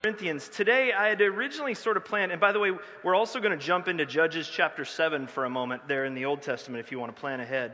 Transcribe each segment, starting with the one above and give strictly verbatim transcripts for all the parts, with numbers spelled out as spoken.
Corinthians. Today, I had originally sort of planned, and by the way, we're also going to jump into Judges chapter seven for a moment there in the Old Testament if you want to plan ahead.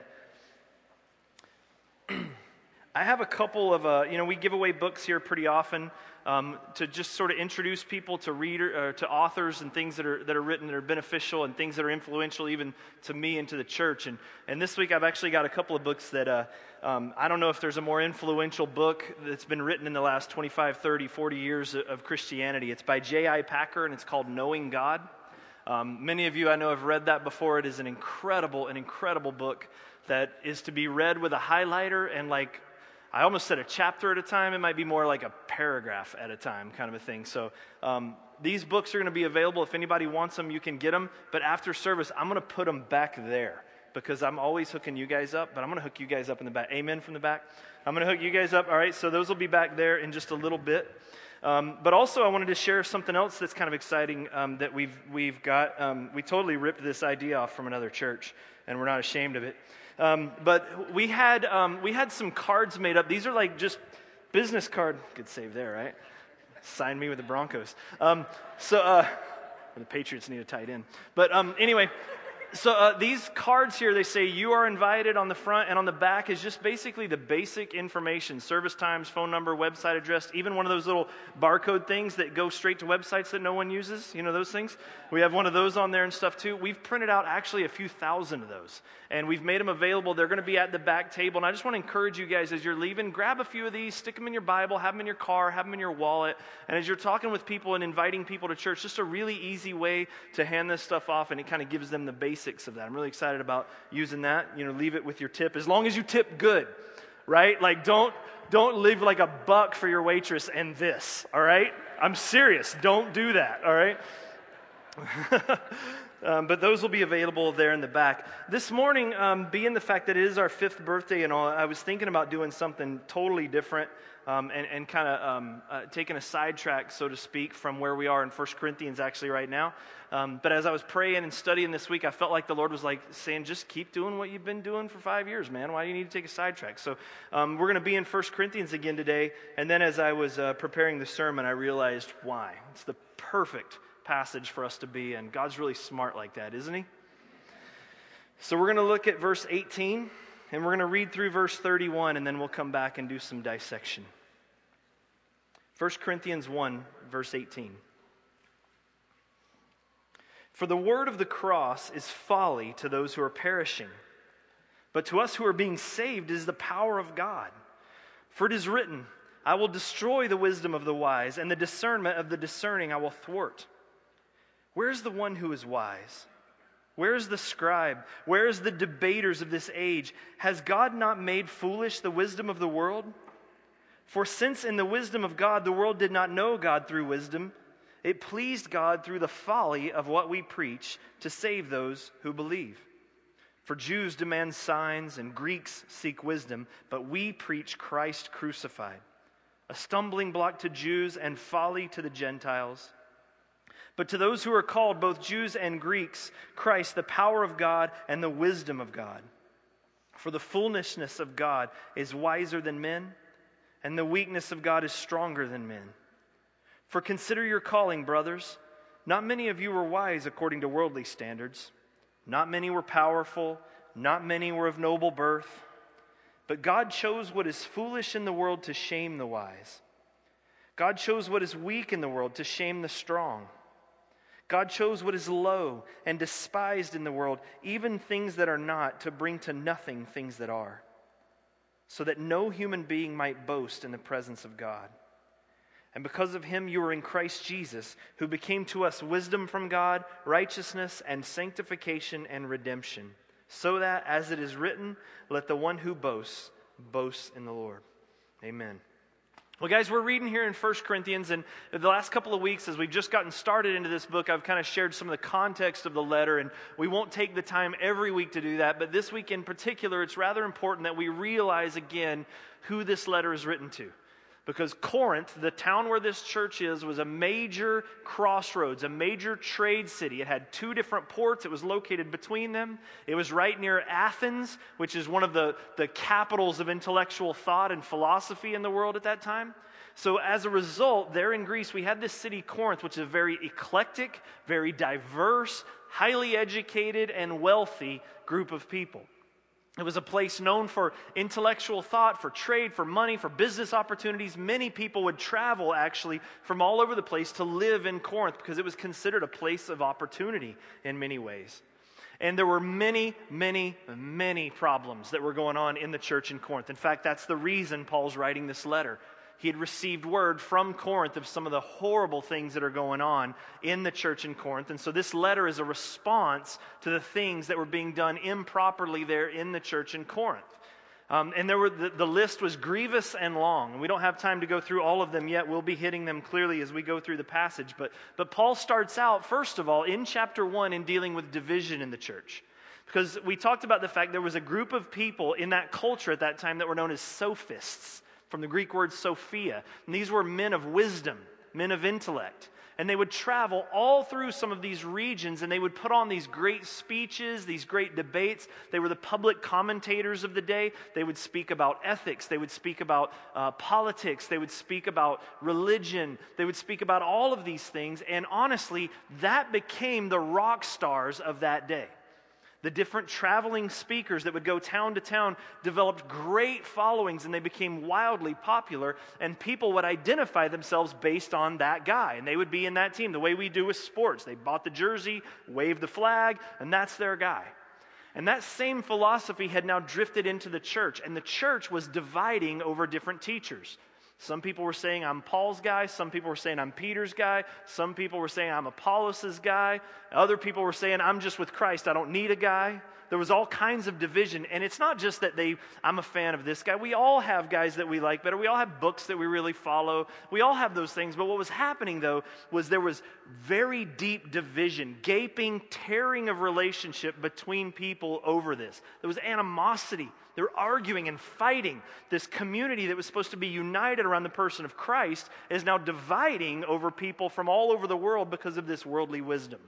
I have a couple of, uh, you know, we give away books here pretty often um, to just sort of introduce people to reader, uh, to authors and things that are that are written that are beneficial and things that are influential even to me and to the church. And and this week I've actually got a couple of books that uh, um, I don't know if there's a more influential book that's been written in the last twenty-five, thirty, forty years of Christianity. It's by J I Packer and it's called Knowing God. Um, many of you I know have read that before. It is an incredible, an incredible book that is to be read with a highlighter and like, I almost said a chapter at a time. It might be more like a paragraph at a time kind of a thing. So um, these books are going to be available. If anybody wants them, you can get them. But after service, I'm going to put them back there because I'm always hooking you guys up. But I'm going to hook you guys up in the back. Amen from the back. I'm going to hook you guys up. All right, so those will be back there in just a little bit. Um, but also, I wanted to share something else that's kind of exciting um, that we've we've got. Um, we totally ripped this idea off from another church, and we're not ashamed of it. Um, but we had um, we had some cards made up. These are like just business card. Good save there, right? Sign me with the Broncos. Um, so uh, the Patriots need a tight end. But um, anyway, so uh, these cards here, they say you are invited on the front, and on the back is just basically the basic information: service times, phone number, website address, even one of those little barcode things that go straight to websites that no one uses. You know those things? We have one of those on there and stuff too. We've printed out actually a few thousand of those, and we've made them available. They're going to be at the back table, and I just want to encourage you guys as you're leaving, grab a few of these, stick them in your Bible, have them in your car, have them in your wallet, and as you're talking with people and inviting people to church, just a really easy way to hand this stuff off, and it kind of gives them the basics of that. I'm really excited about using that. You know, leave it with your tip, as long as you tip good, right? Like don't don't leave like a buck for your waitress and this, all right? I'm serious. Don't do that, all right? Um, but those will be available there in the back. This morning, um, being the fact that it is our fifth birthday and all, I was thinking about doing something totally different um, and, and kind of um, uh, taking a sidetrack, so to speak, from where we are in First Corinthians actually right now. Um, but as I was praying and studying this week, I felt like the Lord was like saying, just keep doing what you've been doing for five years, man. Why do you need to take a sidetrack? So um, we're going to be in First Corinthians again today. And then as I was uh, preparing the sermon, I realized why. It's the perfect passage for us to be in. God's really smart like that, isn't he? So we're going to look at verse eighteen, and we're going to read through verse thirty-one, and then we'll come back and do some dissection. First Corinthians one, verse eighteen. For the word of the cross is folly to those who are perishing, but to us who are being saved is the power of God. For it is written, I will destroy the wisdom of the wise, and the discernment of the discerning I will thwart. Where is the one who is wise? Where is the scribe? Where is the debaters of this age? Has God not made foolish the wisdom of the world? For since in the wisdom of God the world did not know God through wisdom, it pleased God through the folly of what we preach to save those who believe. For Jews demand signs and Greeks seek wisdom, but we preach Christ crucified, a stumbling block to Jews and folly to the Gentiles. But to those who are called, both Jews and Greeks, Christ, the power of God and the wisdom of God. For the foolishness of God is wiser than men, and the weakness of God is stronger than men. For consider your calling, brothers. Not many of you were wise according to worldly standards. Not many were powerful. Not many were of noble birth. But God chose what is foolish in the world to shame the wise. God chose what is weak in the world to shame the strong. God chose what is low and despised in the world, even things that are not, to bring to nothing things that are, so that no human being might boast in the presence of God. And because of him you are in Christ Jesus, who became to us wisdom from God, righteousness and sanctification and redemption, so that, as it is written, let the one who boasts, boast in the Lord. Amen. Well, guys, we're reading here in First Corinthians, and the last couple of weeks, as we've just gotten started into this book, I've kind of shared some of the context of the letter, and we won't take the time every week to do that, but this week in particular, it's rather important that we realize again who this letter is written to. Because Corinth, the town where this church is, was a major crossroads, a major trade city. It had two different ports. It was located between them. It was right near Athens, which is one of the, the capitals of intellectual thought and philosophy in the world at that time. So as a result, there in Greece, we had this city, Corinth, which is a very eclectic, very diverse, highly educated, and wealthy group of people. It was a place known for intellectual thought, for trade, for money, for business opportunities. Many people would travel, actually, from all over the place to live in Corinth because it was considered a place of opportunity in many ways. And there were many, many, many problems that were going on in the church in Corinth. In fact, that's the reason Paul's writing this letter. He had received word from Corinth of some of the horrible things that are going on in the church in Corinth. And so this letter is a response to the things that were being done improperly there in the church in Corinth. Um, and there were the, the list was grievous and long. And we don't have time to go through all of them yet. We'll be hitting them clearly as we go through the passage. But, but Paul starts out, first of all, in chapter one in dealing with division in the church. Because we talked about the fact there was a group of people in that culture at that time that were known as sophists, from the Greek word Sophia. And these were men of wisdom, men of intellect. And they would travel all through some of these regions, and they would put on these great speeches, these great debates. They were the public commentators of the day. They would speak about ethics. They would speak about uh, politics. They would speak about religion. They would speak about all of these things. And honestly, that became the rock stars of that day. The different traveling speakers that would go town to town developed great followings, and they became wildly popular, and people would identify themselves based on that guy, and they would be in that team, the way we do with sports. They bought the jersey, waved the flag, and that's their guy. And that same philosophy had now drifted into the church, and the church was dividing over different teachers. Some people were saying, I'm Paul's guy. Some people were saying, I'm Peter's guy. Some people were saying, I'm Apollos' guy. Other people were saying, I'm just with Christ. I don't need a guy. There was all kinds of division. And it's not just that they, I'm a fan of this guy. We all have guys that we like better. We all have books that we really follow. We all have those things. But what was happening, though, was there was very deep division, gaping, tearing of relationship between people over this. There was animosity. They were arguing and fighting. This community that was supposed to be united around the person of Christ is now dividing over people from all over the world because of this worldly wisdom.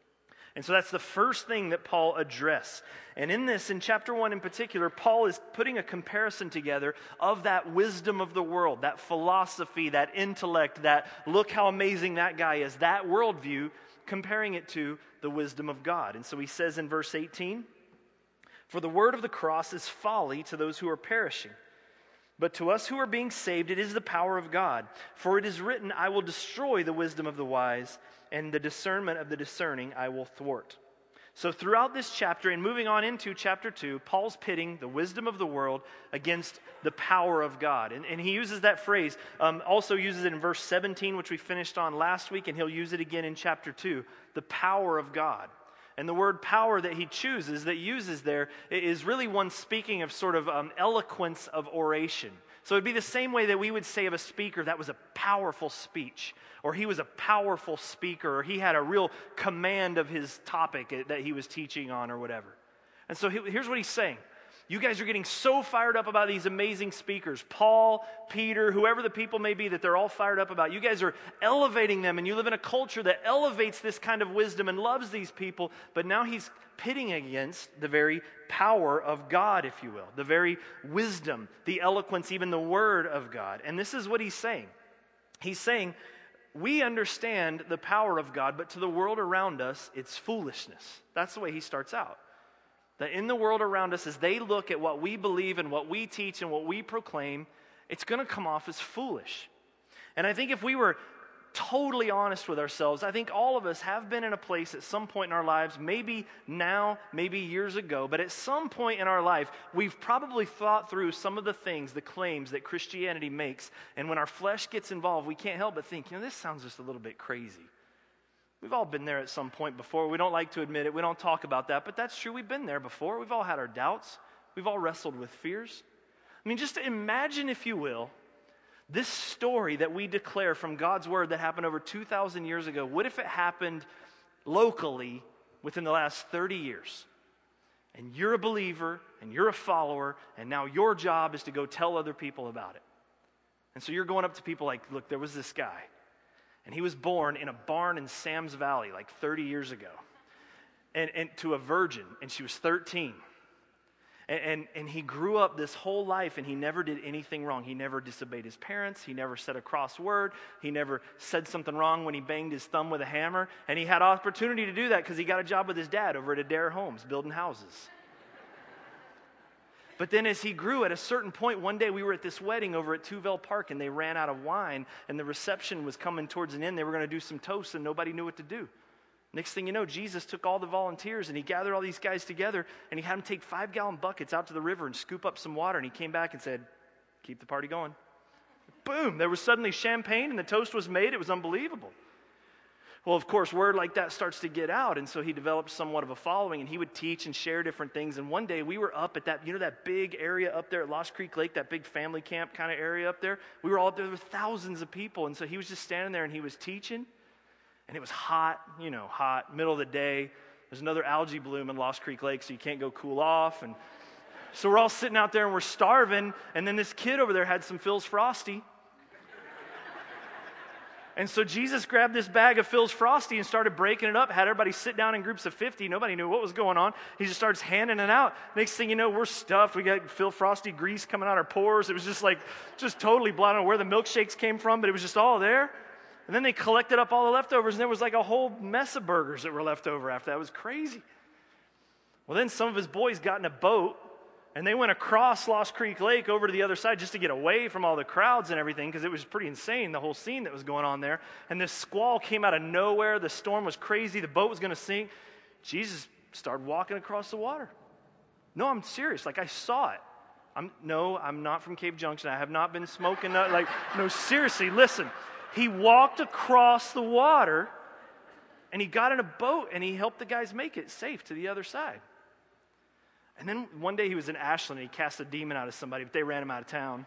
And so that's the first thing that Paul addressed. And in this, in chapter one in particular, Paul is putting a comparison together of that wisdom of the world, that philosophy, that intellect, that look how amazing that guy is, that worldview, comparing it to the wisdom of God. And so he says in verse eighteen, for the word of the cross is folly to those who are perishing. But to us who are being saved, it is the power of God. For it is written, I will destroy the wisdom of the wise, and the discernment of the discerning I will thwart. So throughout this chapter, and moving on into chapter two, Paul's pitting the wisdom of the world against the power of God. And, and he uses that phrase, um, also uses it in verse seventeen, which we finished on last week, and he'll use it again in chapter two, the power of God. And the word power that he chooses, that uses there, is really one speaking of sort of um, eloquence of oration. So it'd be the same way that we would say of a speaker that was a powerful speech, or he was a powerful speaker, or he had a real command of his topic that he was teaching on or whatever. And so here's what he's saying. You guys are getting so fired up about these amazing speakers, Paul, Peter, whoever the people may be that they're all fired up about. You guys are elevating them, and you live in a culture that elevates this kind of wisdom and loves these people, but now he's pitting against the very power of God, if you will, the very wisdom, the eloquence, even the word of God. And this is what he's saying. He's saying, we understand the power of God, but to the world around us, it's foolishness. That's the way he starts out. That in the world around us, as they look at what we believe and what we teach and what we proclaim, it's going to come off as foolish. And I think if we were totally honest with ourselves, I think all of us have been in a place at some point in our lives, maybe now, maybe years ago, but at some point in our life, we've probably thought through some of the things, the claims that Christianity makes, and when our flesh gets involved, we can't help but think, you know, this sounds just a little bit crazy. We've all been there at some point before. We don't like to admit it. We don't talk about that, but that's true. We've been there before. We've all had our doubts. We've all wrestled with fears. I mean, just imagine, if you will, this story that we declare from God's word that happened over two thousand years ago. What if it happened locally within the last thirty years? And you're a believer, and you're a follower, and now your job is to go tell other people about it. And so you're going up to people like, look, there was this guy. And he was born in a barn in Sam's Valley like thirty years ago. And, and to a virgin, and she was thirteen. And, and, and he grew up this whole life and he never did anything wrong. He never disobeyed his parents. He never said a cross word. He never said something wrong when he banged his thumb with a hammer. And he had opportunity to do that because he got a job with his dad over at Adair Homes, building houses. But then as he grew, at a certain point, one day we were at this wedding over at Tuvell Park and they ran out of wine and the reception was coming towards an end. They were going to do some toasts and nobody knew what to do. Next thing you know, Jesus took all the volunteers and he gathered all these guys together and he had them take five-gallon buckets out to the river and scoop up some water. And he came back and said, keep the party going. Boom, there was suddenly champagne and the toast was made. It was unbelievable. Well, of course, word like that starts to get out. And so he developed somewhat of a following and he would teach and share different things. And one day we were up at that, you know, that big area up there at Lost Creek Lake, that big family camp kind of area up there. We were all up there with thousands of people. And so he was just standing there and he was teaching. And it was hot, you know, hot, middle of the day. There's another algae bloom in Lost Creek Lake, so you can't go cool off. And so we're all sitting out there and we're starving. And then this kid over there had some Phil's Frosty. And so Jesus grabbed this bag of Phil's Frosty and started breaking it up, had everybody sit down in groups of fifty. Nobody knew what was going on. He just starts handing it out. Next thing you know, we're stuffed. We got Phil Frosty grease coming out our pores. It was just like, just totally blind. I don't know where the milkshakes came from, but it was just all there. And then they collected up all the leftovers, and there was like a whole mess of burgers that were left over after that. It was crazy. Well, then some of his boys got in a boat, and they went across Lost Creek Lake over to the other side just to get away from all the crowds and everything, because it was pretty insane, the whole scene that was going on there. And this squall came out of nowhere. The storm was crazy. The boat was going to sink. Jesus started walking across the water. No, I'm serious. Like, I saw it. I'm, no, I'm not from Cave Junction. I have not been smoking. Uh, like, no, seriously, listen. He walked across the water, and he got in a boat, and he helped the guys make it safe to the other side. And then one day he was in Ashland, and he cast a demon out of somebody, but they ran him out of town.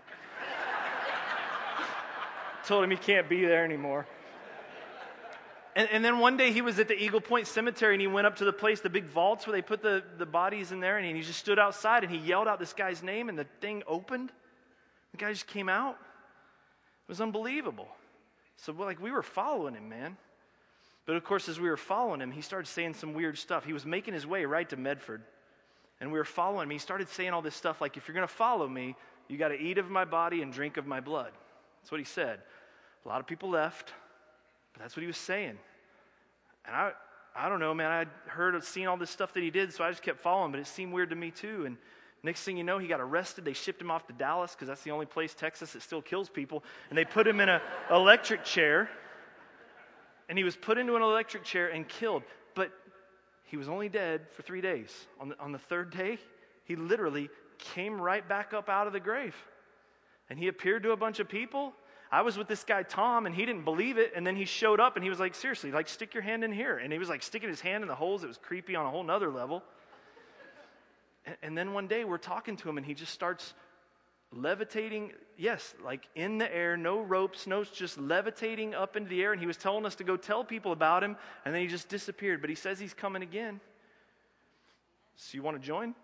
Told him he can't be there anymore. And, and then one day he was at the Eagle Point Cemetery, and he went up to the place, the big vaults where they put the, the bodies in there, and he just stood outside, and he yelled out this guy's name, and the thing opened. The guy just came out. It was unbelievable. So, like, we were following him, man. But, of course, as we were following him, he started saying some weird stuff. He was making his way right to Medford. And we were following him. He started saying all this stuff like, if you're going to follow me, you got to eat of my body and drink of my blood. That's what he said. A lot of people left, but that's what he was saying. And I I don't know, man. I'd heard, seen all this stuff that he did, so I just kept following, but it seemed weird to me too. And next thing you know, he got arrested. They shipped him off to Dallas because that's the only place, Texas, that still kills people. And they put him in an electric chair. And he was put into an electric chair and killed. But he was only dead for three days. On the, on the third day, he literally came right back up out of the grave. And he appeared to a bunch of people. I was with this guy, Tom, and he didn't believe it. And then he showed up, and he was like, seriously, like, stick your hand in here. And he was like sticking his hand in the holes. It was creepy on a whole nother level. And then one day we're talking to him and he just starts levitating, yes, like in the air, no ropes, no, just levitating up into the air. And he was telling us to go tell people about him, and then he just disappeared. But he says he's coming again. So you want to join?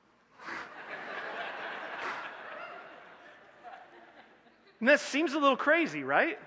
And that seems a little crazy, right?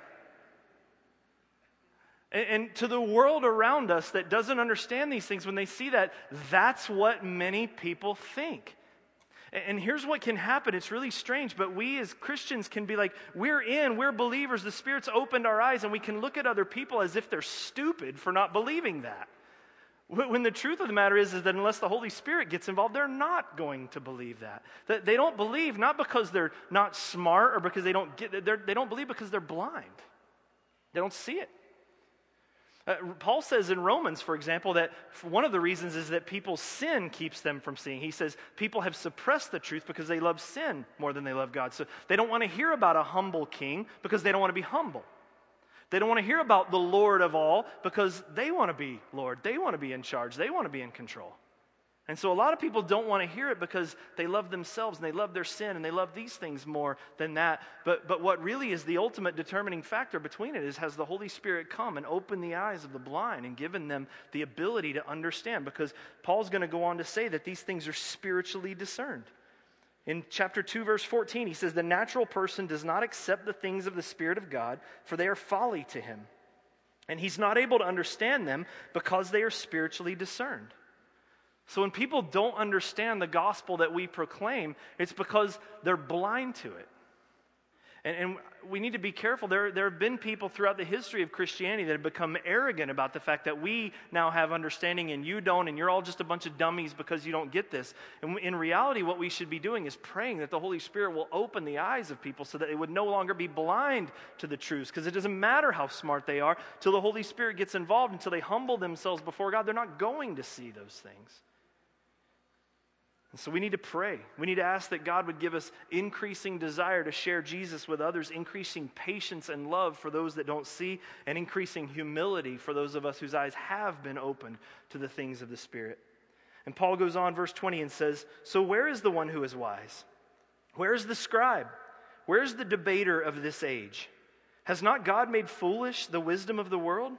And to the world around us that doesn't understand these things, when they see that, that's what many people think. And here's what can happen. It's really strange, but we as Christians can be like, we're in, we're believers. The Spirit's opened our eyes, and we can look at other people as if they're stupid for not believing that. When the truth of the matter is, is that unless the Holy Spirit gets involved, they're not going to believe that. That they don't believe, not because they're not smart or because they don't get, they don't believe because they're blind. They don't see it. Uh, Paul says in Romans, for example, that one of the reasons is that people's sin keeps them from seeing. He says people have suppressed the truth because they love sin more than they love God. So they don't want to hear about a humble king because they don't want to be humble. They don't want to hear about the Lord of all because they want to be Lord. They want to be in charge. They want to be in control. And so a lot of people don't want to hear it because they love themselves and they love their sin and they love these things more than that. But but what really is the ultimate determining factor between it is, has the Holy Spirit come and opened the eyes of the blind and given them the ability to understand? Because Paul's going to go on to say that these things are spiritually discerned. In chapter two, verse fourteen, he says, the natural person does not accept the things of the Spirit of God, for they are folly to him. And he's not able to understand them because they are spiritually discerned. So when people don't understand the gospel that we proclaim, it's because they're blind to it. And, and we need to be careful. There, there have been people throughout the history of Christianity that have become arrogant about the fact that we now have understanding and you don't, and you're all just a bunch of dummies because you don't get this. And in reality, what we should be doing is praying that the Holy Spirit will open the eyes of people so that they would no longer be blind to the truths, because it doesn't matter how smart they are. Till the Holy Spirit gets involved, until they humble themselves before God, they're not going to see those things. And so we need to pray. We need to ask that God would give us increasing desire to share Jesus with others, increasing patience and love for those that don't see, and increasing humility for those of us whose eyes have been opened to the things of the Spirit. And Paul goes on, verse twenty, and says, "So where is the one who is wise? Where is the scribe? Where is the debater of this age? Has not God made foolish the wisdom of the world?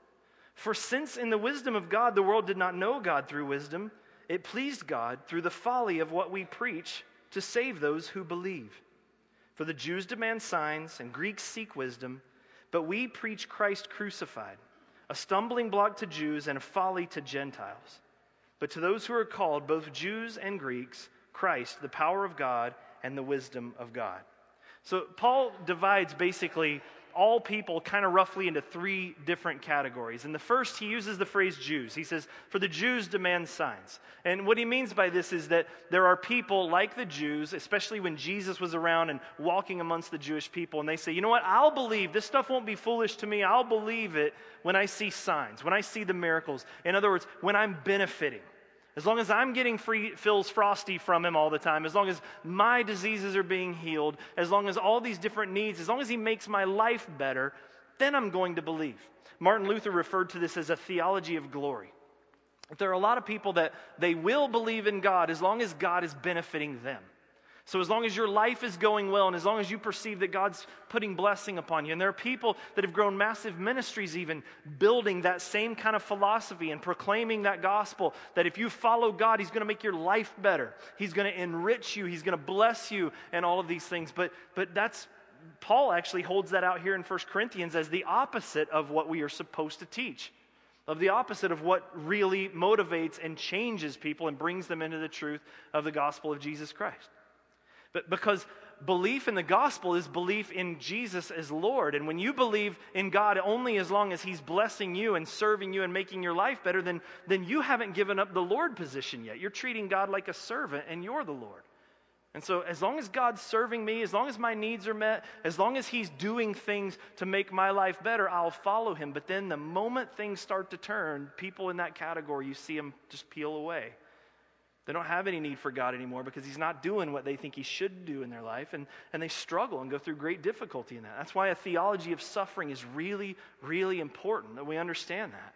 For since in the wisdom of God the world did not know God through wisdom, it pleased God through the folly of what we preach to save those who believe. For the Jews demand signs and Greeks seek wisdom, but we preach Christ crucified, a stumbling block to Jews and a folly to Gentiles. But to those who are called, both Jews and Greeks, Christ, the power of God and the wisdom of God." So Paul divides basically all people kind of roughly into three different categories. And the first, he uses the phrase Jews. He says, for the Jews demand signs. And what he means by this is that there are people like the Jews, especially when Jesus was around and walking amongst the Jewish people, and they say, you know what, I'll believe, this stuff won't be foolish to me, I'll believe it when I see signs, when I see the miracles. In other words, when I'm benefiting. As long as I'm getting free Phil's Frosty from him all the time, as long as my diseases are being healed, as long as all these different needs, as long as he makes my life better, then I'm going to believe. Martin Luther referred to this as a theology of glory. There are a lot of people that they will believe in God as long as God is benefiting them. So as long as your life is going well and as long as you perceive that God's putting blessing upon you. And there are people that have grown massive ministries even building that same kind of philosophy and proclaiming that gospel, that if you follow God, He's going to make your life better. He's going to enrich you. He's going to bless you and all of these things. But, but that's, Paul actually holds that out here in First Corinthians as the opposite of what we are supposed to teach. Of the opposite of what really motivates and changes people and brings them into the truth of the gospel of Jesus Christ. But because belief in the gospel is belief in Jesus as Lord. And when you believe in God only as long as He's blessing you and serving you and making your life better, then, then you haven't given up the Lord position yet. You're treating God like a servant and you're the Lord. And so as long as God's serving me, as long as my needs are met, as long as He's doing things to make my life better, I'll follow Him. But then the moment things start to turn, people in that category, you see them just peel away. They don't have any need for God anymore because He's not doing what they think He should do in their life, and, and they struggle and go through great difficulty in that. That's why a theology of suffering is really, really important, that we understand that.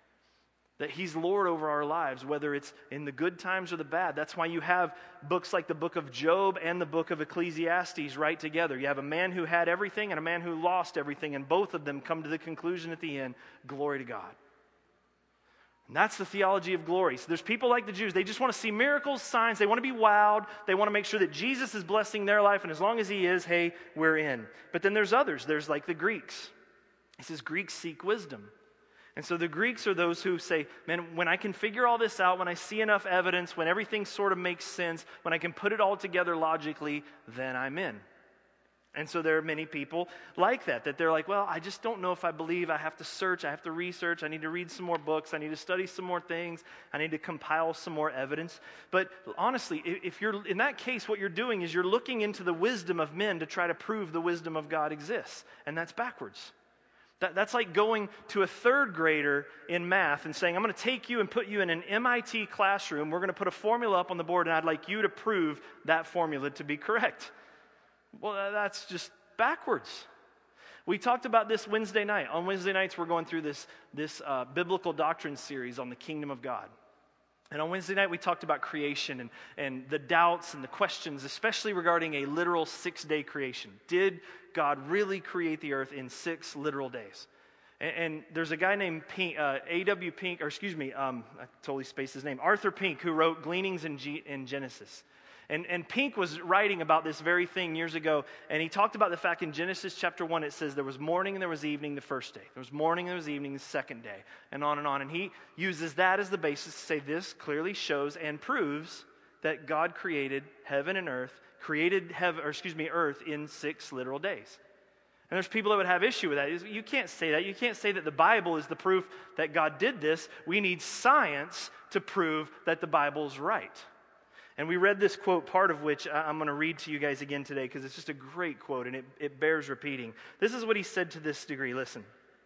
That He's Lord over our lives, whether it's in the good times or the bad. That's why you have books like the book of Job and the book of Ecclesiastes right together. You have a man who had everything and a man who lost everything, and both of them come to the conclusion at the end, glory to God. And that's the theology of glory. So there's people like the Jews, they just want to see miracles, signs, they want to be wowed, they want to make sure that Jesus is blessing their life, and as long as He is, hey, we're in. But then there's others, there's like the Greeks. He says Greeks seek wisdom. And so the Greeks are those who say, man, when I can figure all this out, when I see enough evidence, when everything sort of makes sense, when I can put it all together logically, then I'm in. And so there are many people like that, that they're like, well, I just don't know if I believe. I have to search. I have to research. I need to read some more books. I need to study some more things. I need to compile some more evidence. But honestly, if you're in that case, what you're doing is you're looking into the wisdom of men to try to prove the wisdom of God exists. And that's backwards. That, that's like going to a third grader in math and saying, I'm going to take you and put you in an M I T classroom. We're going to put a formula up on the board, and I'd like you to prove that formula to be correct. Well, that's just backwards. We talked about this Wednesday night. On Wednesday nights, we're going through this, this uh, biblical doctrine series on the kingdom of God. And on Wednesday night, we talked about creation and, and the doubts and the questions, especially regarding a literal six-day creation. Did God really create the earth in six literal days? And, and there's a guy named Pink, uh, A W Pink, or excuse me, um, I totally spaced his name, Arthur Pink, who wrote Gleanings in, G- in Genesis. And, and Pink was writing about this very thing years ago, and he talked about the fact in Genesis chapter one, it says there was morning and there was evening the first day. There was morning and there was evening the second day, and on and on. And he uses that as the basis to say this clearly shows and proves that God created heaven and earth, created heaven, or excuse me, earth in six literal days. And there's people that would have issue with that. You can't say that. You can't say that the Bible is the proof that God did this. We need science to prove that the Bible is right. And we read this quote, part of which I'm going to read to you guys again today because it's just a great quote and it, it bears repeating. This is what he said to this degree. Listen.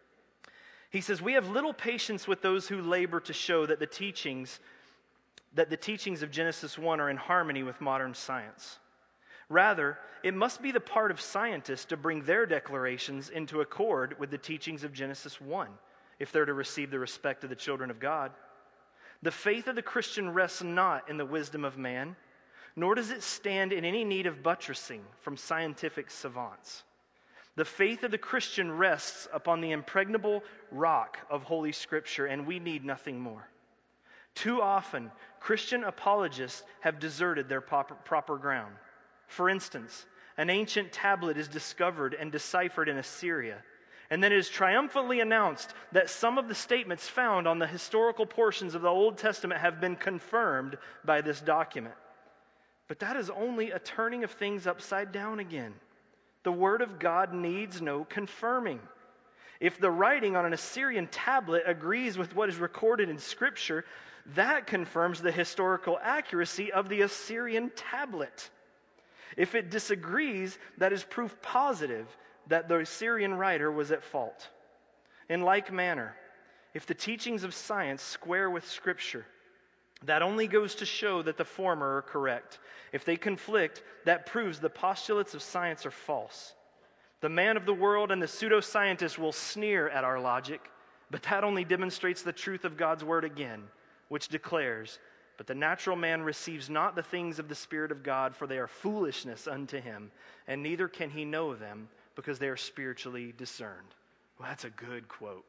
He says, "We have little patience with those who labor to show that the teachings that the teachings of Genesis one are in harmony with modern science. Rather, it must be the part of scientists to bring their declarations into accord with the teachings of Genesis one if they're to receive the respect of the children of God. The faith of the Christian rests not in the wisdom of man, nor does it stand in any need of buttressing from scientific savants. The faith of the Christian rests upon the impregnable rock of Holy Scripture, and we need nothing more. Too often, Christian apologists have deserted their proper, proper ground. For instance, an ancient tablet is discovered and deciphered in Assyria, and then it is triumphantly announced that some of the statements found on the historical portions of the Old Testament have been confirmed by this document. But that is only a turning of things upside down again. The Word of God needs no confirming. If the writing on an Assyrian tablet agrees with what is recorded in Scripture, that confirms the historical accuracy of the Assyrian tablet. If it disagrees, that is proof positive that the Assyrian writer was at fault. In like manner, if the teachings of science square with Scripture, that only goes to show that the former are correct. If they conflict, that proves the postulates of science are false. The man of the world and the pseudoscientist will sneer at our logic, but that only demonstrates the truth of God's word again, which declares, "But the natural man receives not the things of the Spirit of God, for they are foolishness unto him, and neither can he know them, because they are spiritually discerned." Well, that's a good quote.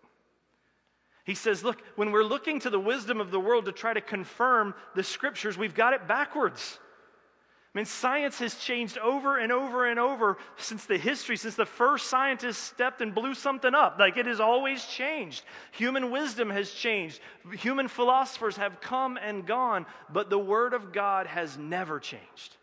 He says, look, when we're looking to the wisdom of the world to try to confirm the Scriptures, we've got it backwards. I mean, science has changed over and over and over since the history, since the first scientists stepped and blew something up. Like, it has always changed. Human wisdom has changed. Human philosophers have come and gone, but the Word of God has never changed.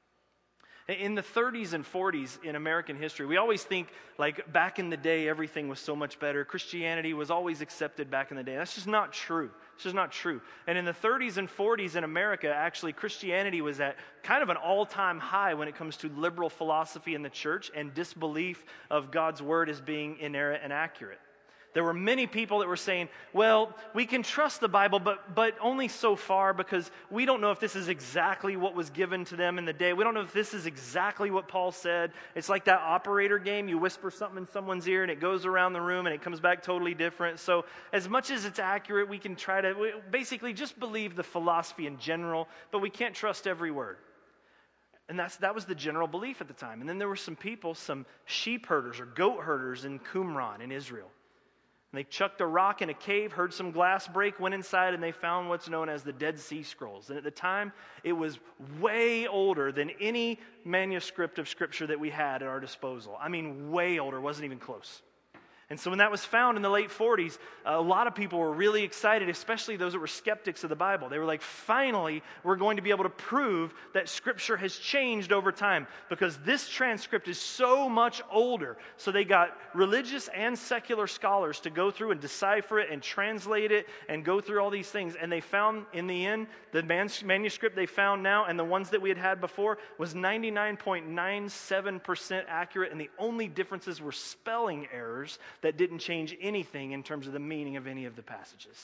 In the thirties and forties in American history, we always think, like, back in the day, everything was so much better. Christianity was always accepted back in the day. That's just not true. It's just not true. And in the thirties and forties in America, actually, Christianity was at kind of an all-time high when it comes to liberal philosophy in the church and disbelief of God's word as being inerrant and accurate. There were many people that were saying, well, we can trust the Bible, but but only so far, because we don't know if this is exactly what was given to them in the day. We don't know if this is exactly what Paul said. It's like that operator game. You whisper something in someone's ear, and it goes around the room, and it comes back totally different. So as much as it's accurate, we can try to we basically just believe the philosophy in general, but we can't trust every word. And that's that was the general belief at the time. And then there were some people, some sheep herders or goat herders in Qumran in Israel. And they chucked a rock in a cave, heard some glass break, went inside, and they found what's known as the Dead Sea Scrolls. And at the time, it was way older than any manuscript of Scripture that we had at our disposal. I mean, way older, wasn't even close. And so when that was found in the late forties, a lot of people were really excited, especially those that were skeptics of the Bible. They were like, finally, we're going to be able to prove that Scripture has changed over time, because this transcript is so much older. So they got religious and secular scholars to go through and decipher it and translate it and go through all these things. And they found, in the end, the manuscript they found now and the ones that we had had before was ninety-nine point nine seven percent accurate, and the only differences were spelling errors that didn't change anything in terms of the meaning of any of the passages.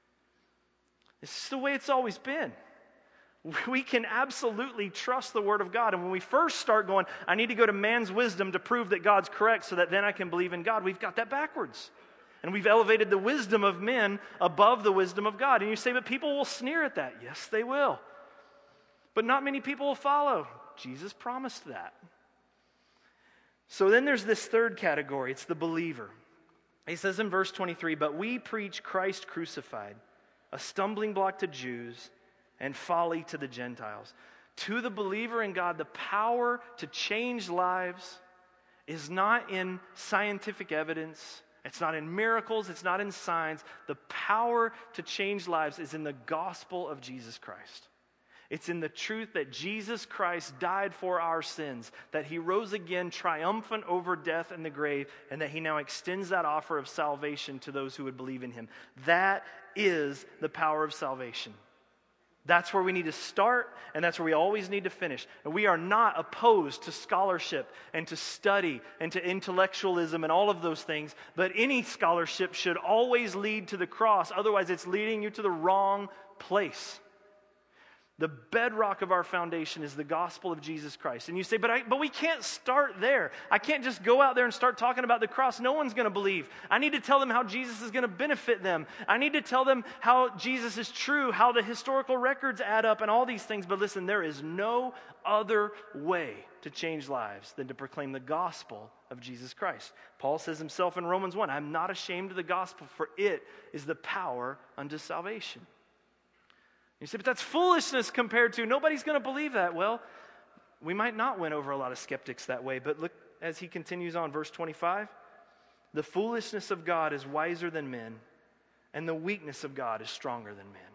This is the way it's always been. We can absolutely trust the Word of God. And when we first start going, I need to go to man's wisdom to prove that God's correct so that then I can believe in God, we've got that backwards. And we've elevated the wisdom of men above the wisdom of God. And you say, but people will sneer at that. Yes, they will. But not many people will follow. Jesus promised that. So then there's this third category. It's the believer. He says in verse twenty-three, but we preach Christ crucified, a stumbling block to Jews and folly to the Gentiles. To the believer in God, the power to change lives is not in scientific evidence. It's not in miracles. It's not in signs. The power to change lives is in the gospel of Jesus Christ. It's in the truth that Jesus Christ died for our sins, that he rose again triumphant over death and the grave, and that he now extends that offer of salvation to those who would believe in him. That is the power of salvation. That's where we need to start, and that's where we always need to finish. And we are not opposed to scholarship and to study and to intellectualism and all of those things, but any scholarship should always lead to the cross. Otherwise, it's leading you to the wrong place. The bedrock of our foundation is the gospel of Jesus Christ. And you say, but I, but we can't start there. I can't just go out there and start talking about the cross. No one's going to believe. I need to tell them how Jesus is going to benefit them. I need to tell them how Jesus is true, how the historical records add up and all these things. But listen, there is no other way to change lives than to proclaim the gospel of Jesus Christ. Paul says himself in Romans one, I'm not ashamed of the gospel, for it is the power unto salvation. You say, but that's foolishness compared to, nobody's going to believe that. Well, we might not win over a lot of skeptics that way, but look as he continues on, verse twenty-five. The foolishness of God is wiser than men, and the weakness of God is stronger than men.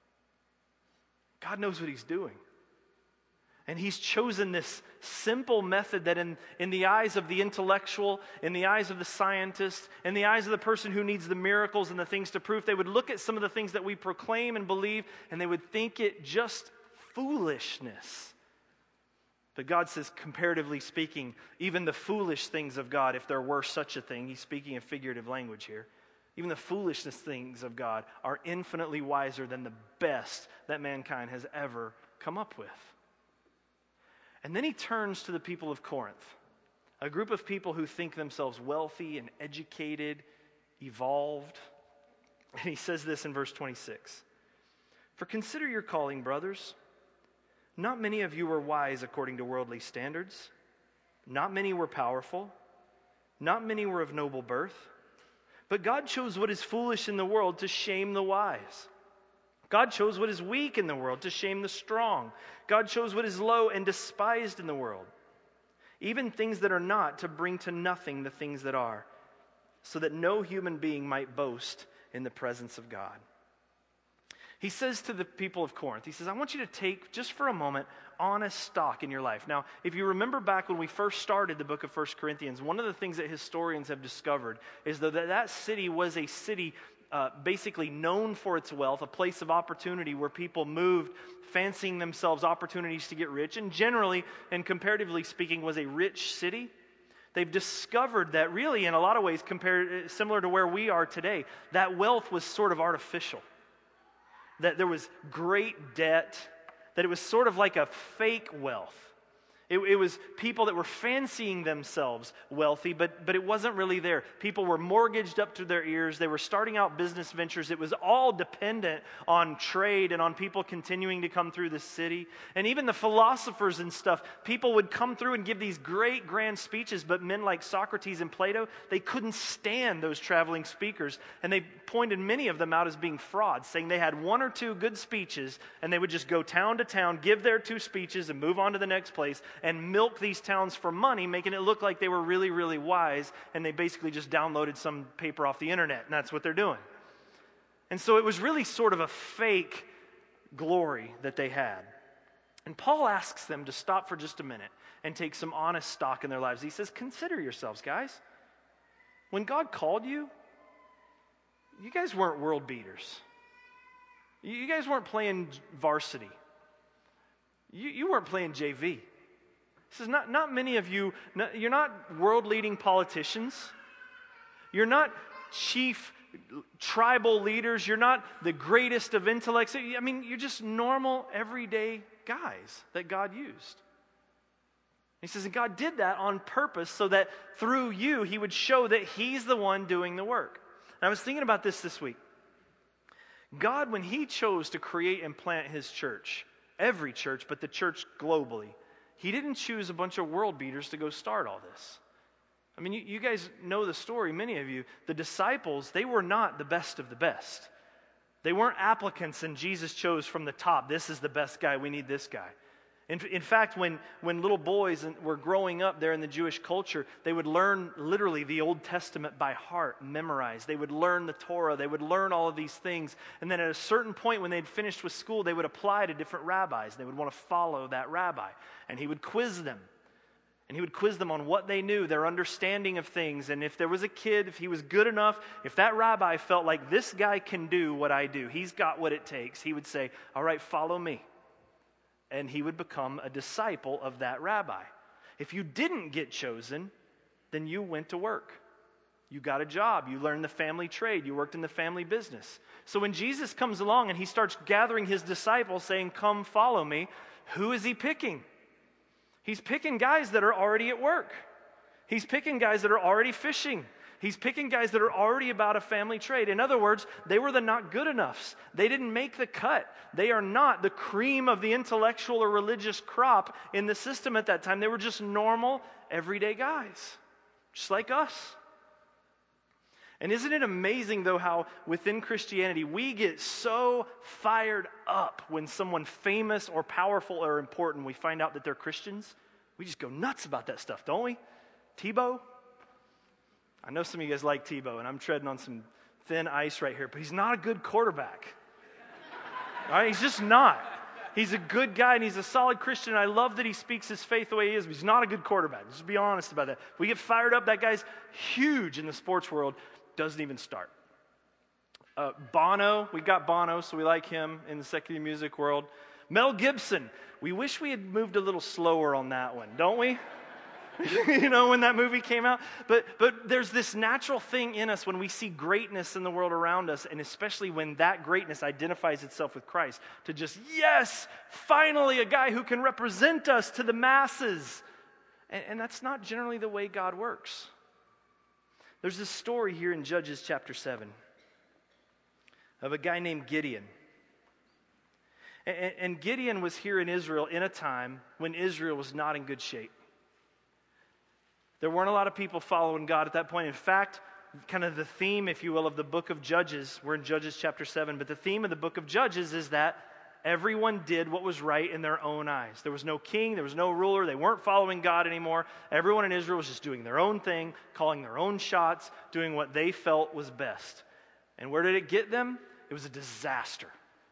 God knows what he's doing. And he's chosen this simple method that in, in the eyes of the intellectual, in the eyes of the scientist, in the eyes of the person who needs the miracles and the things to prove, they would look at some of the things that we proclaim and believe, and they would think it just foolishness. But God says, comparatively speaking, even the foolish things of God, if there were such a thing, he's speaking in figurative language here, even the foolishness things of God are infinitely wiser than the best that mankind has ever come up with. And then he turns to the people of Corinth, a group of people who think themselves wealthy and educated, evolved. And he says this in verse twenty-six. For consider your calling, brothers. Not many of you were wise according to worldly standards. Not many were powerful. Not many were of noble birth. But God chose what is foolish in the world to shame the wise. God chose what is weak in the world to shame the strong. God chose what is low and despised in the world, even things that are not, to bring to nothing the things that are, so that no human being might boast in the presence of God. He says to the people of Corinth, he says, I want you to take, just for a moment, honest stock in your life. Now, if you remember back when we first started the book of First Corinthians, one of the things that historians have discovered is that that city was a city Uh, basically known for its wealth, a place of opportunity where people moved, fancying themselves opportunities to get rich, and generally, and comparatively speaking, was a rich city. They've discovered that really, in a lot of ways, compared, similar to where we are today, that wealth was sort of artificial. That there was great debt, that it was sort of like a fake wealth. It, it was people that were fancying themselves wealthy, but, but it wasn't really there. People were mortgaged up to their ears. They were starting out business ventures. It was all dependent on trade and on people continuing to come through the city. And even the philosophers and stuff, people would come through and give these great grand speeches, but men like Socrates and Plato, they couldn't stand those traveling speakers. And they pointed many of them out as being frauds, saying they had one or two good speeches, and they would just go town to town, give their two speeches, and move on to the next place, and milk these towns for money, making it look like they were really, really wise, and they basically just downloaded some paper off the internet, and that's what they're doing. And so it was really sort of a fake glory that they had. And Paul asks them to stop for just a minute and take some honest stock in their lives. He says, consider yourselves, guys. When God called you, you guys weren't world beaters. You guys weren't playing varsity. You, you weren't playing J V. He says, not, not many of you, not, you're not world-leading politicians. You're not chief tribal leaders. You're not the greatest of intellects. I mean, you're just normal, everyday guys that God used. He says, and God did that on purpose so that through you, he would show that he's the one doing the work. And I was thinking about this this week. God, when he chose to create and plant his church, every church, but the church globally, he didn't choose a bunch of world beaters to go start all this. I mean, you, you guys know the story, many of you. The disciples, they were not the best of the best. They weren't applicants and Jesus chose from the top. This is the best guy, we need this guy. In, in fact, when, when little boys were growing up there in the Jewish culture, they would learn literally the Old Testament by heart, memorized. They would learn the Torah. They would learn all of these things. And then at a certain point when they'd finished with school, they would apply to different rabbis. They would want to follow that rabbi. And he would quiz them. And he would quiz them on what they knew, their understanding of things. And if there was a kid, if he was good enough, if that rabbi felt like this guy can do what I do, he's got what it takes, he would say, all right, follow me. And he would become a disciple of that rabbi. If you didn't get chosen, then you went to work. You got a job. You learned the family trade. You worked in the family business. So when Jesus comes along and he starts gathering his disciples saying, come follow me, who is he picking? He's picking guys that are already at work. He's picking guys that are already fishing. He's picking guys that are already about a family trade. In other words, they were the not good enoughs. They didn't make the cut. They are not the cream of the intellectual or religious crop in the system at that time. They were just normal, everyday guys, just like us. And isn't it amazing, though, how within Christianity we get so fired up when someone famous or powerful or important, we find out that they're Christians? We just go nuts about that stuff, don't we? Tebow? I know some of you guys like Tebow, and I'm treading on some thin ice right here, but he's not a good quarterback. All right? He's just not. He's a good guy, and he's a solid Christian. I love that he speaks his faith the way he is, but he's not a good quarterback. Just be honest about that. We get fired up. That guy's huge in the sports world. Doesn't even start. Uh, Bono, we got Bono, so we like him in the secular music world. Mel Gibson, we wish we had moved a little slower on that one, don't we? You know, when that movie came out. But but there's this natural thing in us when we see greatness in the world around us, and especially when that greatness identifies itself with Christ, to just, yes, finally a guy who can represent us to the masses. And, and that's not generally the way God works. There's this story here in Judges chapter seven of a guy named Gideon. And, and Gideon was here in Israel in a time when Israel was not in good shape. There weren't a lot of people following God at that point. In fact, kind of the theme, if you will, of the book of Judges, we're in Judges chapter seven, but the theme of the book of Judges is that everyone did what was right in their own eyes. There was no king, there was no ruler, they weren't following God anymore. Everyone in Israel was just doing their own thing, calling their own shots, doing what they felt was best. And where did it get them? It was a disaster.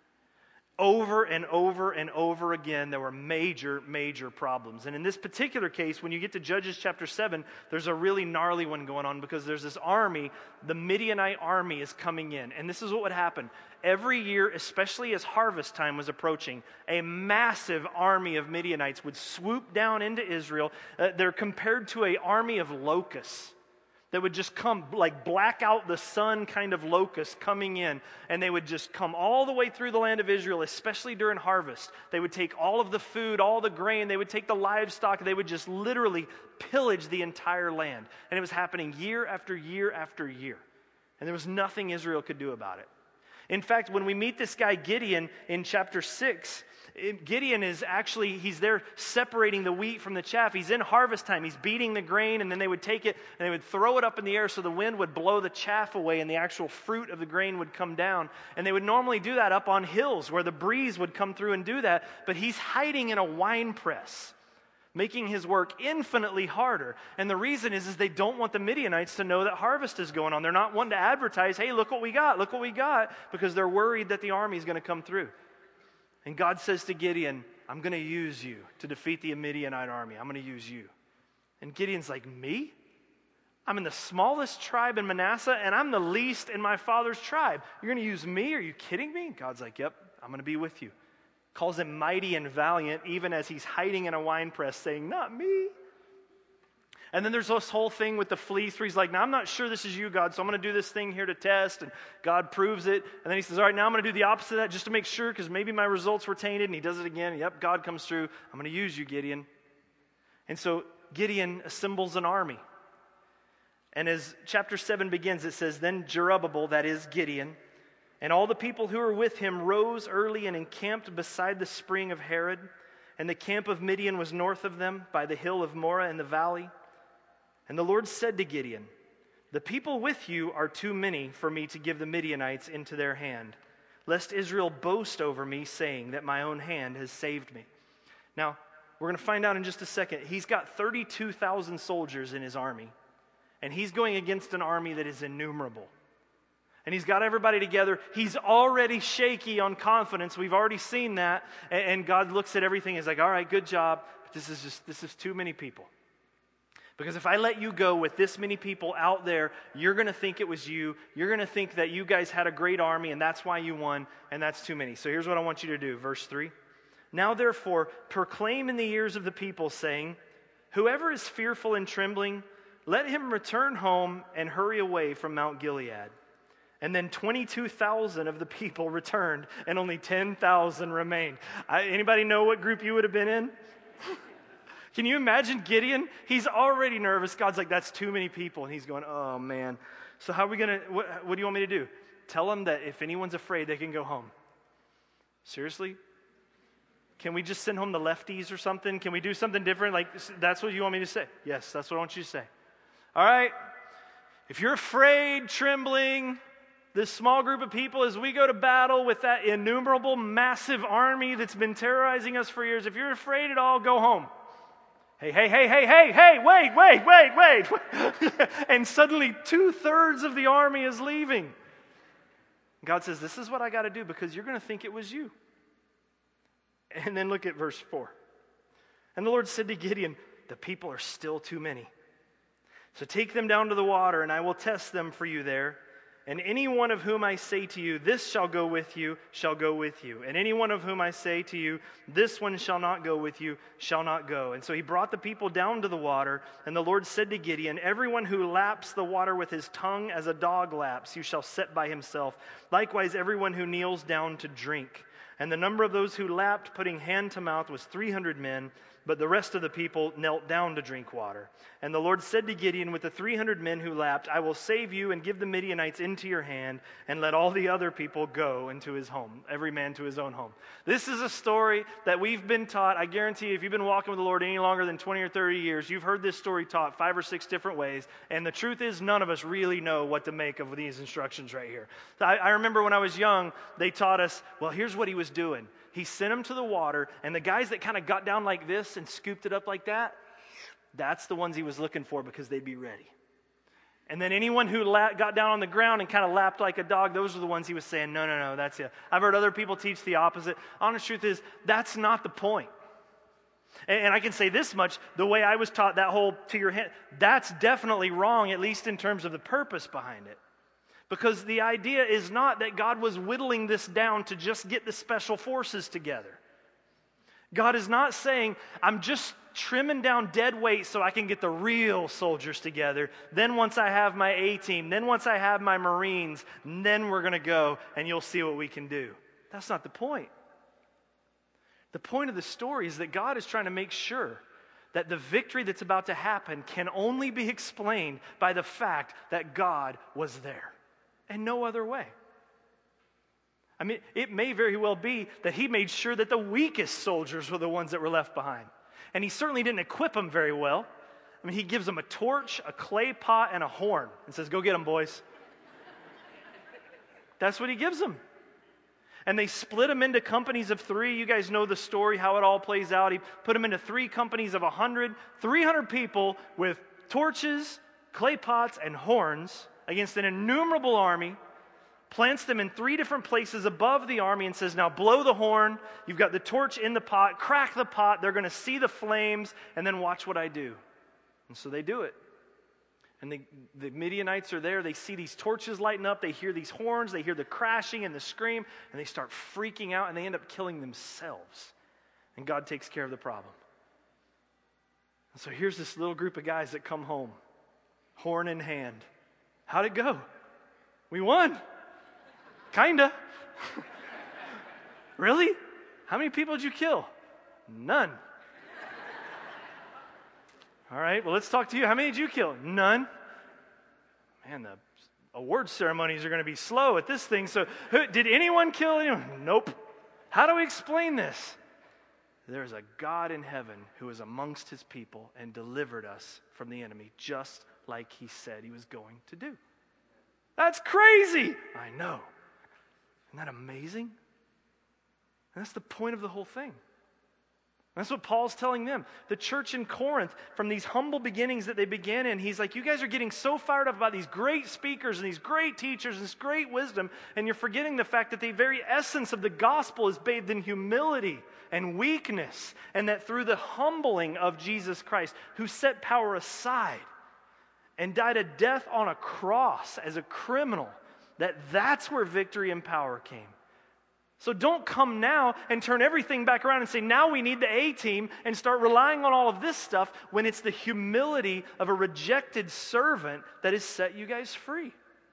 Over and over and over again, there were major, major problems. And in this particular case, when you get to Judges chapter seven, there's a really gnarly one going on because there's this army, the Midianite army is coming in. And this is what would happen. Every year, especially as harvest time was approaching, a massive army of Midianites would swoop down into Israel. Uh, they're compared to an army of locusts that would just come, like black out the sun kind of locusts coming in, and they would just come all the way through the land of Israel, especially during harvest. They would take all of the food, all the grain, they would take the livestock, they would just literally pillage the entire land. And it was happening year after year after year. And there was nothing Israel could do about it. In fact, when we meet this guy Gideon in chapter six, Gideon is actually, he's there separating the wheat from the chaff. He's in harvest time. He's beating the grain, and then they would take it and they would throw it up in the air so the wind would blow the chaff away and the actual fruit of the grain would come down. And they would normally do that up on hills where the breeze would come through and do that. But he's hiding in a wine press, making his work infinitely harder. And the reason is, is they don't want the Midianites to know that harvest is going on. They're not wanting to advertise, hey, look what we got, look what we got, because they're worried that the army is going to come through. And God says to Gideon, I'm going to use you to defeat the Midianite army. I'm going to use you. And Gideon's like, me? I'm in the smallest tribe in Manasseh, and I'm the least in my father's tribe. You're going to use me? Are you kidding me? And God's like, yep, I'm going to be with you. Calls him mighty and valiant, even as he's hiding in a wine press, saying, not me. And then there's this whole thing with the fleece where he's like, now I'm not sure this is you, God, so I'm going to do this thing here to test. And God proves it. And then he says, all right, now I'm going to do the opposite of that just to make sure because maybe my results were tainted. And he does it again. Yep, God comes through. I'm going to use you, Gideon. And so Gideon assembles an army. And as chapter seven begins, it says, then Jerubbaal, that is Gideon, and all the people who were with him rose early and encamped beside the spring of Harod. And the camp of Midian was north of them by the hill of Moreh in the valley. And the Lord said to Gideon, the people with you are too many for me to give the Midianites into their hand, lest Israel boast over me, saying that my own hand has saved me. Now, we're going to find out in just a second. He's got thirty-two thousand soldiers in his army, and he's going against an army that is innumerable. And he's got everybody together. He's already shaky on confidence. We've already seen that. And God looks at everything and is like, all right, good job. But this is just, this is too many people. Because if I let you go with this many people out there, you're going to think it was you. You're going to think that you guys had a great army and that's why you won, and that's too many. So here's what I want you to do. Verse three. Now therefore, proclaim in the ears of the people, saying, whoever is fearful and trembling, let him return home and hurry away from Mount Gilead. And then twenty-two thousand of the people returned, and only ten thousand remained. I, anybody know what group you would have been in? Can you imagine Gideon? He's already nervous. God's like, that's too many people. And he's going, oh, man. So how are we going to, what, what do you want me to do? Tell them that if anyone's afraid, they can go home. Seriously? Can we just send home the lefties or something? Can we do something different? Like, that's what you want me to say? Yes, that's what I want you to say. All right. If you're afraid, trembling, this small group of people, as we go to battle with that innumerable, massive army that's been terrorizing us for years, if you're afraid at all, go home. Hey, hey, hey, hey, hey, hey, wait, wait, wait, wait. And suddenly two-thirds of the army is leaving. God says, this is what I got to do because you're going to think it was you. And then look at verse four. And the Lord said to Gideon, the people are still too many. So take them down to the water, and I will test them for you there. And any one of whom I say to you, this shall go with you, shall go with you. And any one of whom I say to you, this one shall not go with you, shall not go. And so he brought the people down to the water, and the Lord said to Gideon, everyone who laps the water with his tongue as a dog laps, you shall set by himself. Likewise, everyone who kneels down to drink. And the number of those who lapped, putting hand to mouth, was three hundred men, but the rest of the people knelt down to drink water. And the Lord said to Gideon, with the three hundred men who lapped, I will save you and give the Midianites into your hand, and let all the other people go into his home, every man to his own home. This is a story that we've been taught. I guarantee you, if you've been walking with the Lord any longer than twenty or thirty years, you've heard this story taught five or six different ways. And the truth is, none of us really know what to make of these instructions right here. I, I remember when I was young, they taught us, well, here's what he was doing. He sent them to the water, and the guys that kind of got down like this and scooped it up like that, that's the ones he was looking for because they'd be ready. And then anyone who la- got down on the ground and kind of lapped like a dog, those are the ones he was saying, no, no, no, that's it. I've heard other people teach the opposite. Honest truth is, that's not the point. And, and I can say this much, the way I was taught that whole to your hand, that's definitely wrong, at least in terms of the purpose behind it. Because the idea is not that God was whittling this down to just get the special forces together. God is not saying, I'm just trimming down dead weight so I can get the real soldiers together. Then once I have my A-team, then once I have my Marines, then we're going to go and you'll see what we can do. That's not the point. The point of the story is that God is trying to make sure that the victory that's about to happen can only be explained by the fact that God was there. And no other way. I mean, it may very well be that he made sure that the weakest soldiers were the ones that were left behind. And he certainly didn't equip them very well. I mean, he gives them a torch, a clay pot, and a horn and says, go get them, boys. That's what he gives them. And they split them into companies of three. You guys know the story, how it all plays out. He put them into three companies of one hundred, three hundred people with torches, clay pots, and horns against an innumerable army, plants them in three different places above the army and says, now blow the horn, you've got the torch in the pot, crack the pot, they're going to see the flames, and then watch what I do. And so they do it. And the, the Midianites are there, they see these torches lighting up, they hear these horns, they hear the crashing and the scream, and they start freaking out, and they end up killing themselves. And God takes care of the problem. And so here's this little group of guys that come home, horn in hand. How'd it go? We won. Kinda. Really? How many people did you kill? None. All right, well, let's talk to you. How many did you kill? None. Man, the award ceremonies are going to be slow at this thing. So, who, did anyone kill anyone? Nope. How do we explain this? There's a God in heaven who is amongst his people and delivered us from the enemy, just like he said he was going to do. That's crazy. I know. Isn't that amazing? And that's the point of the whole thing. That's what Paul's telling them. The church in Corinth, from these humble beginnings that they began in, he's like, you guys are getting so fired up about these great speakers and these great teachers and this great wisdom, and you're forgetting the fact that the very essence of the gospel is bathed in humility and weakness, and that through the humbling of Jesus Christ, who set power aside and died a death on a cross as a criminal, that that's where victory and power came. So don't come now and turn everything back around and say, now we need the A-team, and start relying on all of this stuff when it's the humility of a rejected servant that has set you guys free.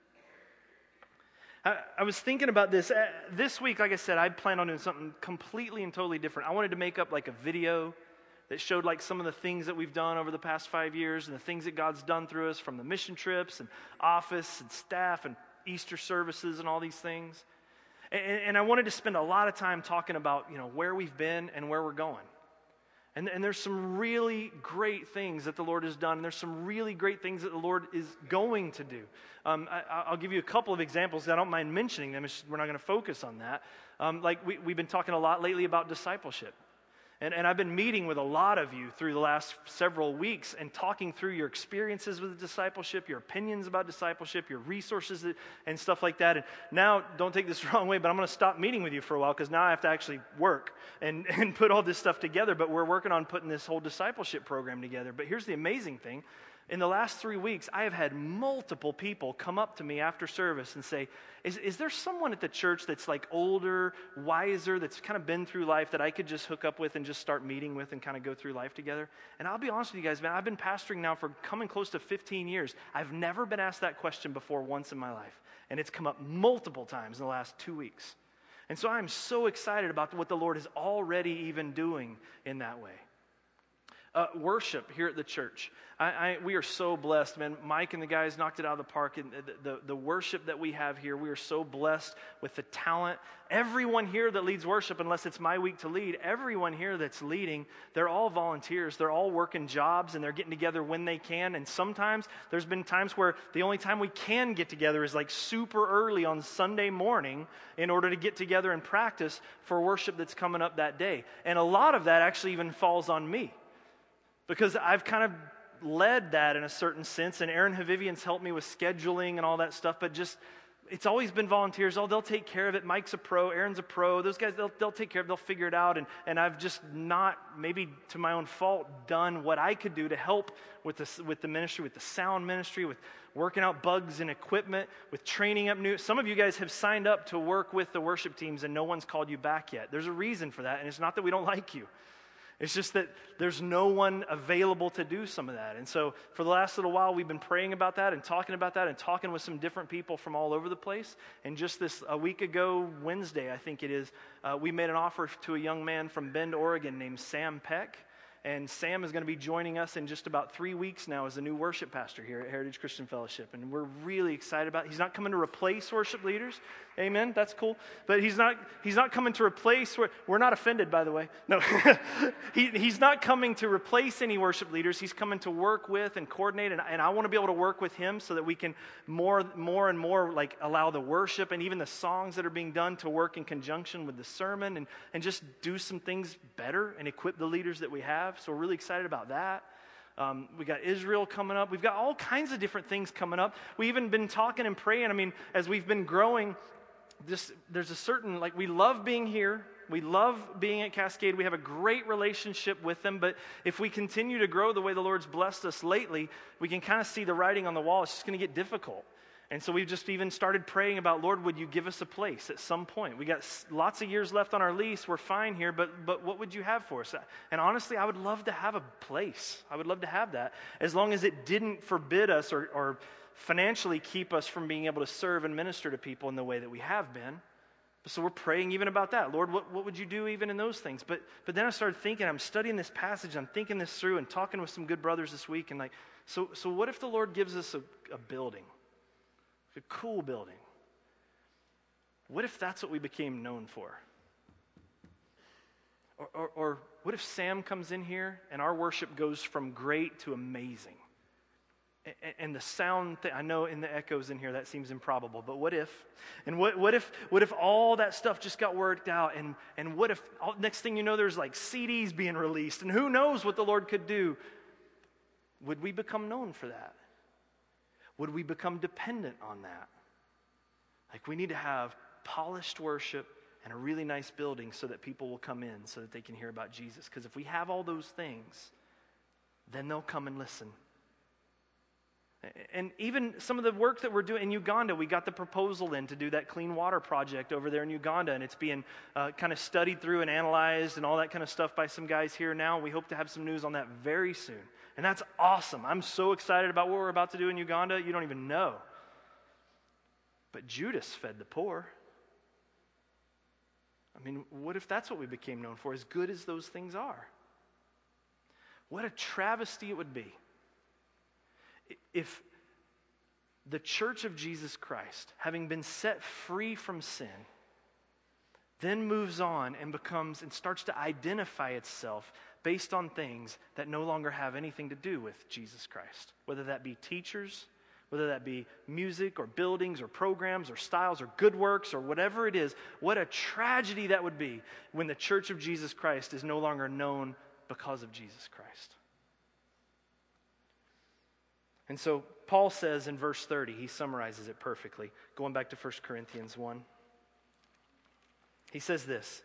I, I was thinking about this. Uh, this week, like I said, I planned on doing something completely and totally different. I wanted to make up like a video that showed like some of the things that we've done over the past five years and the things that God's done through us, from the mission trips and office and staff and Easter services and all these things. And, and I wanted to spend a lot of time talking about, you know, where we've been and where we're going. And, and there's some really great things that the Lord has done. And there's some really great things that the Lord is going to do. Um, I, I'll give you a couple of examples. I don't mind mentioning them. It's just, we're not going to focus on that. Um, like we, we've been talking a lot lately about discipleship. And, and I've been meeting with a lot of you through the last several weeks and talking through your experiences with discipleship, your opinions about discipleship, your resources that, and stuff like that. And now, don't take this the wrong way, but I'm going to stop meeting with you for a while because now I have to actually work and, and put all this stuff together. But we're working on putting this whole discipleship program together. But here's the amazing thing. In the last three weeks, I have had multiple people come up to me after service and say, is, is there someone at the church that's like older, wiser, that's kind of been through life that I could just hook up with and just start meeting with and kind of go through life together? And I'll be honest with you guys, man, I've been pastoring now for coming close to fifteen years. I've never been asked that question before once in my life. And it's come up multiple times in the last two weeks. And so I'm so excited about what the Lord is already even doing in that way. Uh, worship here at the church. I, I, we are so blessed, man. Mike and the guys knocked it out of the park. And the, the, the worship that we have here, we are so blessed with the talent. Everyone here that leads worship, unless it's my week to lead, everyone here that's leading, they're all volunteers. They're all working jobs, and they're getting together when they can. And sometimes there's been times where the only time we can get together is like super early on Sunday morning in order to get together and practice for worship that's coming up that day. And a lot of that actually even falls on me, because I've kind of led that in a certain sense, and Aaron Havivian's helped me with scheduling and all that stuff, but just, it's always been volunteers. Oh, they'll take care of it. Mike's a pro, Aaron's a pro. Those guys, they'll, they'll take care of it. They'll figure it out, and, and I've just not, maybe to my own fault, done what I could do to help with the, with the ministry, with the sound ministry, with working out bugs and equipment, with training up new. Some of you guys have signed up to work with the worship teams, and no one's called you back yet. There's a reason for that, and it's not that we don't like you. It's just that there's no one available to do some of that. And so for the last little while, we've been praying about that and talking about that and talking with some different people from all over the place. And just this, a week ago, Wednesday, I think it is, uh, we made an offer to a young man from Bend, Oregon named Sam Peck. And Sam is going to be joining us in just about three weeks now as a new worship pastor here at Heritage Christian Fellowship. And we're really excited about it. He's not coming to replace worship leaders. Amen. That's cool. But he's not he's not coming to replace, we're not offended, by the way. No, he, he's not coming to replace any worship leaders. He's coming to work with and coordinate. And, and I want to be able to work with him so that we can more, more and more like allow the worship and even the songs that are being done to work in conjunction with the sermon, and, and just do some things better and equip the leaders that we have. So we're really excited about that. Um, we got Israel coming up. We've got all kinds of different things coming up. We've even been talking and praying. I mean, as we've been growing, this, there's a certain, like, we love being here. We love being at Cascade. We have a great relationship with them. But if we continue to grow the way the Lord's blessed us lately, we can kind of see the writing on the wall. It's just going to get difficult. And so we've just even started praying about, Lord, would you give us a place at some point? We got lots of years left on our lease. We're fine here, but but what would you have for us? And honestly, I would love to have a place. I would love to have that, as long as it didn't forbid us or, or financially keep us from being able to serve and minister to people in the way that we have been. So we're praying even about that. Lord, what, what would you do even in those things? But but then I started thinking, I'm studying this passage, I'm thinking this through and talking with some good brothers this week, and like, so so what if the Lord gives us a, a building? A cool building. What if that's what we became known for? Or, or, or what if Sam comes in here and our worship goes from great to amazing? And the sound thing, I know in the echoes in here that seems improbable, but what if? And what, what if what if all that stuff just got worked out? And, and what if all, next thing you know there's like C Ds being released and who knows what the Lord could do? Would we become known for that? Would we become dependent on that? Like we need to have polished worship and a really nice building so that people will come in so that they can hear about Jesus. Because if we have all those things, then they'll come and listen. And even some of the work that we're doing in Uganda, we got the proposal in to do that clean water project over there in Uganda, and it's being uh, kind of studied through and analyzed and all that kind of stuff by some guys here now. We hope to have some news on that very soon. And that's awesome. I'm so excited about what we're about to do in Uganda, you don't even know. But Judas fed the poor. I mean, what if that's what we became known for, as good as those things are? What a travesty it would be if the Church of Jesus Christ, having been set free from sin, then moves on and becomes and starts to identify itself based on things that no longer have anything to do with Jesus Christ. Whether that be teachers, whether that be music or buildings or programs or styles or good works or whatever it is, what a tragedy that would be when the Church of Jesus Christ is no longer known because of Jesus Christ. And so Paul says in verse thirty, he summarizes it perfectly, going back to First Corinthians one. He says this,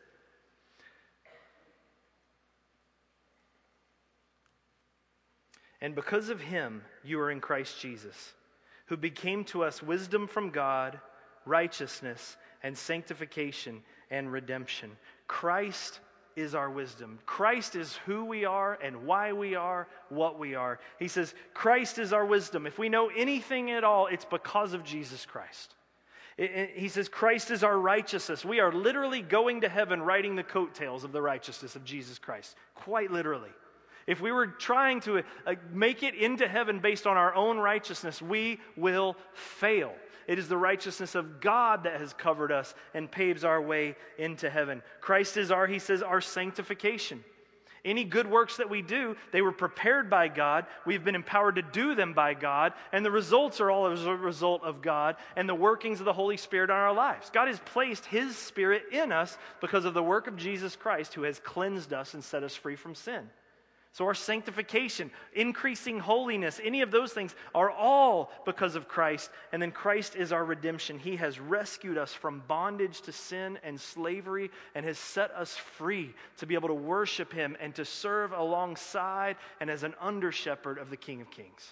"And because of him you are in Christ Jesus, who became to us wisdom from God, righteousness and sanctification and redemption." Christ is our wisdom. Christ is who we are and why we are what we are. He says, Christ is our wisdom. If we know anything at all, it's because of Jesus Christ. It, it, he says, Christ is our righteousness. We are literally going to heaven riding the coattails of the righteousness of Jesus Christ. Quite literally. If we were trying to uh, make it into heaven based on our own righteousness, we will fail. It is the righteousness of God that has covered us and paves our way into heaven. Christ is our, he says, our sanctification. Any good works that we do, they were prepared by God. We've been empowered to do them by God. And the results are all as a result of God and the workings of the Holy Spirit on our lives. God has placed his Spirit in us because of the work of Jesus Christ, who has cleansed us and set us free from sin. So our sanctification, increasing holiness, any of those things are all because of Christ. And then Christ is our redemption. He has rescued us from bondage to sin and slavery and has set us free to be able to worship him and to serve alongside and as an under-shepherd of the King of Kings.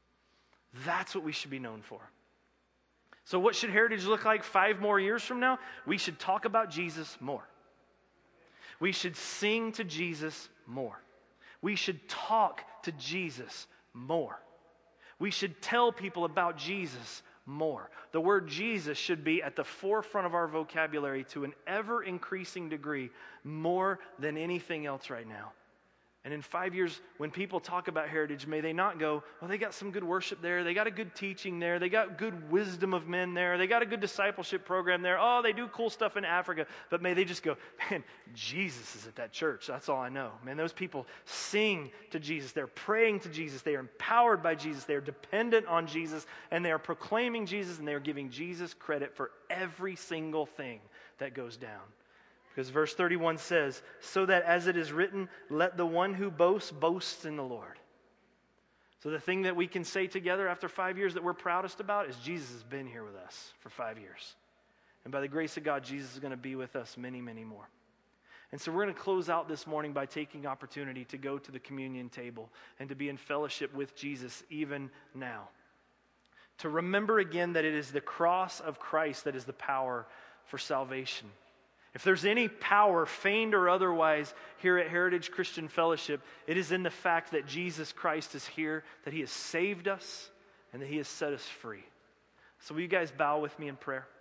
That's what we should be known for. So what should Heritage look like five more years from now? We should talk about Jesus more. We should sing to Jesus more. We should talk to Jesus more. We should tell people about Jesus more. The word Jesus should be at the forefront of our vocabulary to an ever-increasing degree, more than anything else right now. And in five years, when people talk about Heritage, may they not go, well, they got some good worship there, they got a good teaching there, they got good wisdom of men there, they got a good discipleship program there, oh, they do cool stuff in Africa, but may they just go, man, Jesus is at that church, that's all I know. Man, those people sing to Jesus, they're praying to Jesus, they are empowered by Jesus, they are dependent on Jesus, and they are proclaiming Jesus, and they are giving Jesus credit for every single thing that goes down. Because verse thirty-one says, so that as it is written, let the one who boasts, boast in the Lord. So the thing that we can say together after five years that we're proudest about is Jesus has been here with us for five years. And by the grace of God, Jesus is going to be with us many, many more. And so we're going to close out this morning by taking opportunity to go to the communion table and to be in fellowship with Jesus even now. To remember again that it is the cross of Christ that is the power for salvation. If there's any power, feigned or otherwise, here at Heritage Christian Fellowship, it is in the fact that Jesus Christ is here, that he has saved us, and that he has set us free. So will you guys bow with me in prayer?